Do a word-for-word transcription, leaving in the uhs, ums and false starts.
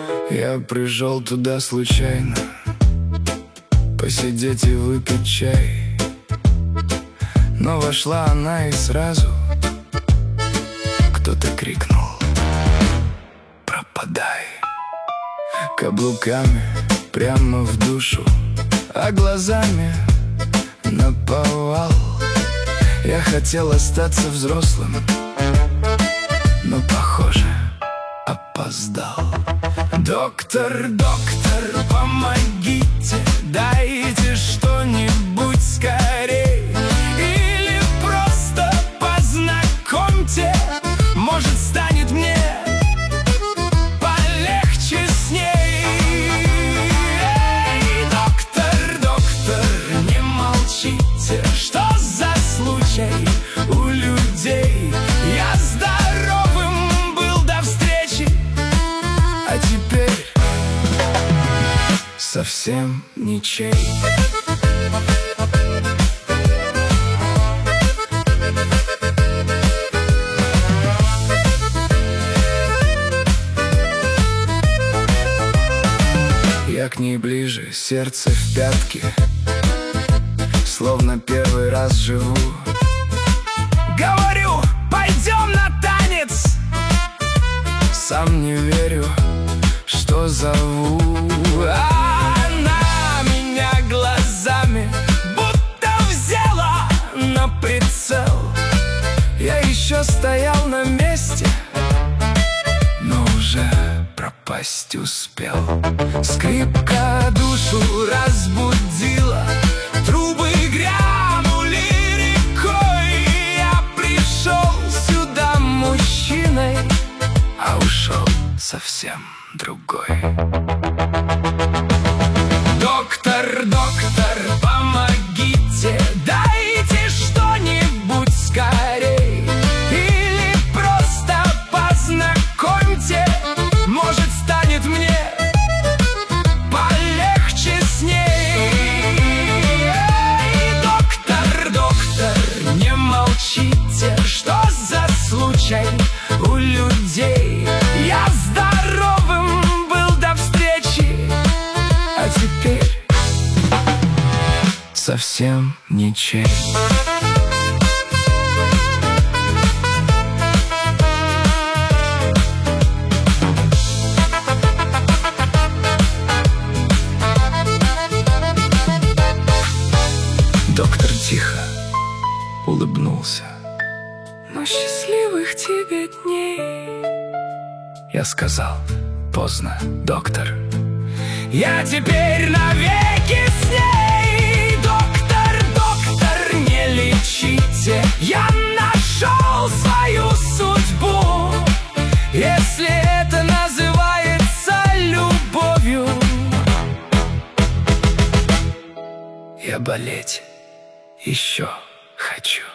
Я пришел туда случайно посидеть и выпить чай, но вошла она и сразу кто-то крикнул: пропадай! Каблуками прямо в душу, а глазами наповал. Я хотел остаться взрослым, но, похоже, опоздал. Доктор, доктор, помогите, дайте что-нибудь скорей, или просто познакомьте, может, станет мне полегче с ней. Эй, доктор, доктор, не молчите, что за случай у людей? Я здоровым был до встречи, а теперь совсем ничей. Я к ней ближе, сердце в пятки, словно первый раз живу. Говорю: пойдем на танец. Сам не верю, что зову. Она меня глазами будто взяла на прицел. Я еще стоял на месте, но уже пропасть успел. Скрипка душу разбудила, трубы грянули рекой. Я пришел сюда мужчиной, а ушел совсем другой. Доктор, доктор, помогите, дайте что-нибудь скорей, или просто познакомьте, может, станет мне полегче с ней. Эй, доктор, доктор, не молчите, что за случай у людей? Я здоровым был до встречи, а теперь совсем ничей. Доктор тихо улыбнулся: ну, счастливых тебе дней. Я сказал: поздно, доктор, я теперь навеки с ней. Доктор, доктор, не лечите, я нашел свою судьбу. Если это называется любовью, я болеть еще хочу.